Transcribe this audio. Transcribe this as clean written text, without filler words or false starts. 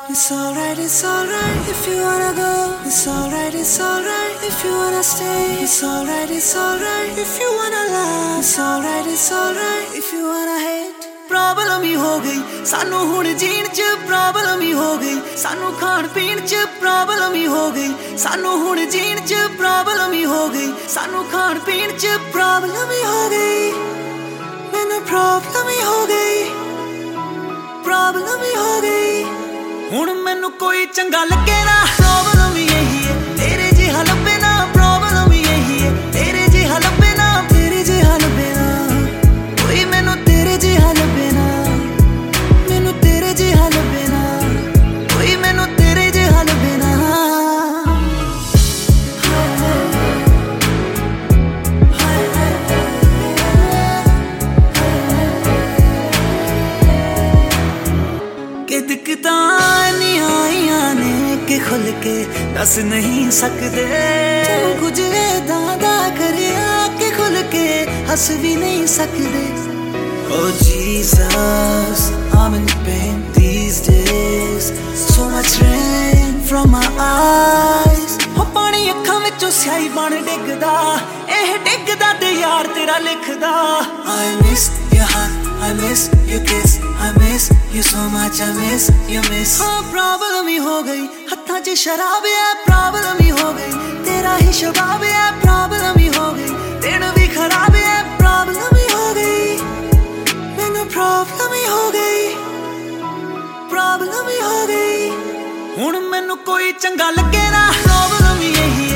It's alright if you wanna go. It's alright if you wanna stay. It's alright if you wanna laugh. It's alright if you wanna hate. Problem ही हो गई सानू हुण जीण च problem ही हो गई सानू खाण पीण च प्रॉब्लम ही हो गई सानू हुण जीण च प्रॉब्लम ही हो गई सानू खाण पीण च प्रॉब्लम ही हो गई मैनू प्रॉब्लम ही हो गई प्रॉब्लम ही हो गई हुण मैनू कोई चंगा लगे ना प्रॉब्लम ही यही है तेरे जिहा लब्बे ना प्रॉब्लम ही यही है तेरे जिहा लब्बे ना तेरे जिहा लब्बे ना कोई मैनू तेरे जिहा लब्बे ना मैनू तेरे जिहा लब्बे ना कोई मैनू तेरे जिहा लब्बे ना कि दिक्कतां नहीं आईयां ने कि खुल के दस नहीं सकदे कुछ दादा करिया कि खुल के हंस भी नहीं सकदे Oh Jesus, I'm in pain these days. So much rain from my eyes. हो पानी अखां विचों स्याही बन डिगदा एह डिगदा ते यार तेरा लिखदा I miss your heart, I miss your kiss, I miss you so much, I miss you miss. हाँ प्रॉब्लम ही हो गई हत्थां च शराब है प्रॉब्लम ही हो गई तेरा ही शबाब है प्रॉब्लम ही हो गई दिन भी खराब है प्रॉब्लम ही हो गई प्रॉब्लम ही हो गई प्रॉब्लम ही हो गई हुण मैनू कोई चंगा लगे ना प्रॉब्लम ही यही है